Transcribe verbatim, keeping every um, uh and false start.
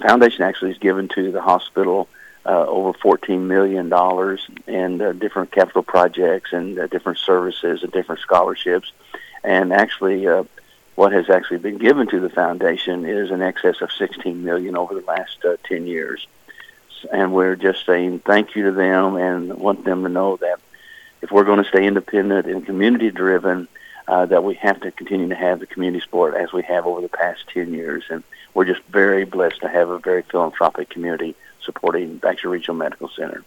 foundation actually has given to the hospital uh, over fourteen million dollars in uh, different capital projects and uh, different services and different scholarships. And actually, uh, what has actually been given to the foundation is in excess of sixteen million dollars over the last uh, ten years. And we're just saying thank you to them and want them to know that if we're going to stay independent and community-driven, uh, that we have to continue to have the community support as we have over the past ten years. And we're just very blessed to have a very philanthropic community supporting Baxter Regional Medical Center.